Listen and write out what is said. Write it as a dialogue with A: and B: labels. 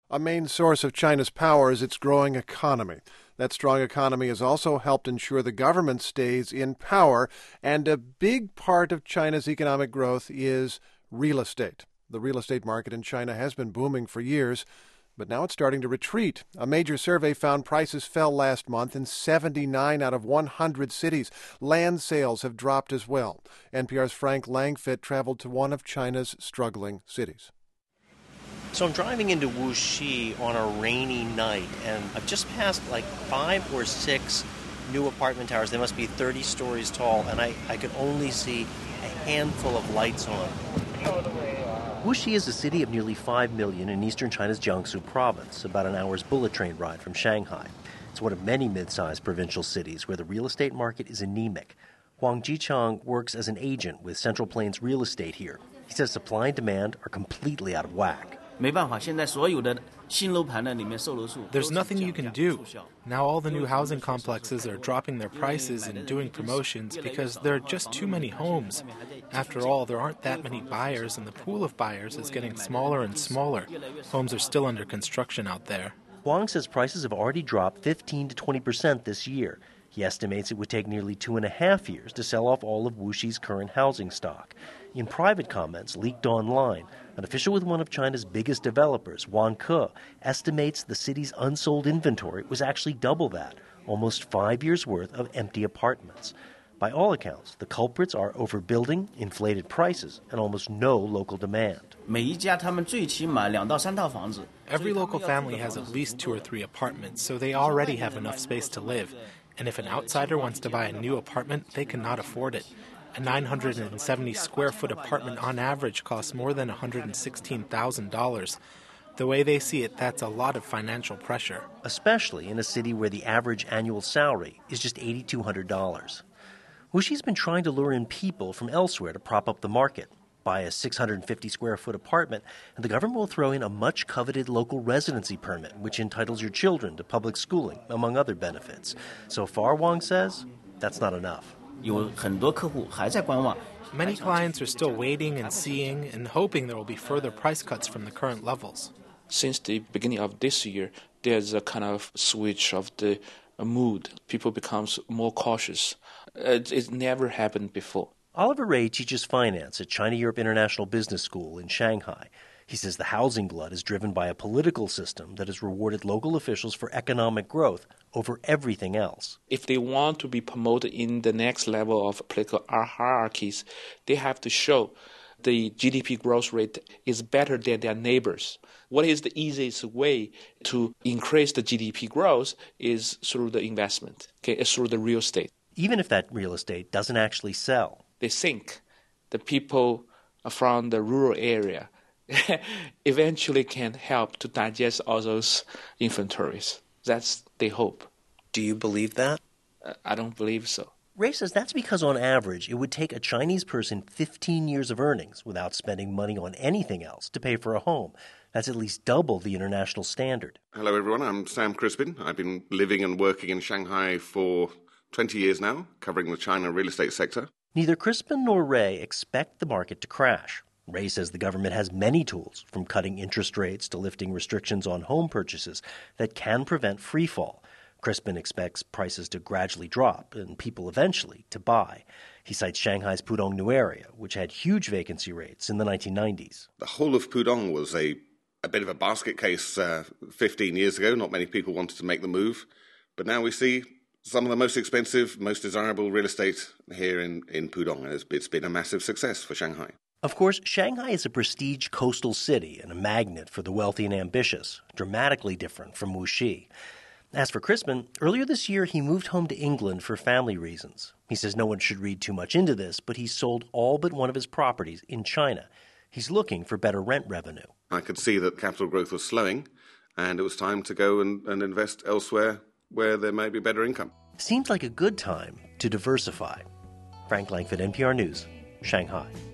A: A main source of China's power is its growing economy. That strong economy has also helped ensure the government stays in power, and a big part of China's economic growth is real estate. The real estate market in China has been booming for years, but now it's starting to retreat. A major survey found prices fell last month in 79 out of 100 cities. Land sales have dropped as well. NPR's Frank Langfitt traveled to one of China's struggling cities.
B: So I'm driving into Wuxi on a rainy night, and I've just passed like 5 or 6 new apartment towers. They must be 30 stories tall, and I could only see a handful of lights on. Wuxi is a city of nearly 5 million in eastern China's Jiangsu province, about an hour's bullet train ride from Shanghai. It's one of many mid-sized provincial cities where the real estate market is anemic. Huang Jichang works as an agent with Central Plains Real Estate here. He says supply and demand are completely out of whack.
C: There's nothing you can do. Now all the new housing complexes are dropping their prices and doing promotions because there are just too many homes. After all, there aren't that many buyers, and the pool of buyers is getting smaller and smaller. Homes are still under construction out there.
B: Huang says prices have already dropped 15 to 20% this year. He estimates it would take nearly 2.5 years to sell off all of Wuxi's current housing stock. In private comments leaked online, an official with one of China's biggest developers, Wanke, estimates the city's unsold inventory was actually double that, almost 5 years' worth of empty apartments. By all accounts, the culprits are overbuilding, inflated prices, and almost no local demand.
C: Every local family has at least 2 or 3 apartments, so they already have enough space to live. And if an outsider wants to buy a new apartment, they cannot afford it. A 970-square-foot apartment on average costs more than $116,000. The way they see it, that's a lot of financial pressure.
B: Especially in a city where the average annual salary is just $8,200. Wuxi's been trying to lure in people from elsewhere to prop up the market. Buy a 650-square-foot apartment, and the government will throw in a much-coveted local residency permit, which entitles your children to public schooling, among other benefits. So far, Wang says, that's not enough.
C: Many clients are still waiting and seeing and hoping there will be further price cuts from the current levels.
D: Since the beginning of this year, there's a kind of switch of the mood. People become more cautious. It's never happened before.
B: Oliver Ray teaches finance at China Europe International Business School in Shanghai. He says the housing glut is driven by a political system that has rewarded local officials for economic growth over everything else.
D: If they want to be promoted in the next level of political hierarchies, they have to show the GDP growth rate is better than their neighbors. What is the easiest way to increase the GDP growth is through the investment, it's through the real estate.
B: Even if that real estate doesn't actually sell.
D: They think the people from the rural area eventually can help to digest all those inventories. That's the hope.
B: Do you believe that?
D: I don't believe so.
B: Ray says that's because on average it would take a Chinese person 15 years of earnings without spending money on anything else to pay for a home. That's at least double the international standard.
E: Hello everyone, I'm Sam Crispin. I've been living and working in Shanghai for 20 years now, covering the China real estate sector.
B: Neither Crispin nor Ray expect the market to crash. Ray says the government has many tools, from cutting interest rates to lifting restrictions on home purchases, that can prevent freefall. Crispin expects prices to gradually drop and people eventually to buy. He cites Shanghai's Pudong New Area, which had huge vacancy rates in the 1990s.
E: The whole of Pudong was a bit of a basket case 15 years ago. Not many people wanted to make the move. But now we see some of the most expensive, most desirable real estate here in Pudong. And it's been a massive success for Shanghai.
B: Of course, Shanghai is a prestige coastal city and a magnet for the wealthy and ambitious, dramatically different from Wuxi. As for Crispin, earlier this year he moved home to England for family reasons. He says no one should read too much into this, but he sold all but one of his properties in China. He's looking for better rent revenue.
E: I could see that capital growth was slowing, and it was time to go and invest elsewhere where there may be better income.
B: Seems like a good time to diversify. Frank Langfitt, NPR News, Shanghai.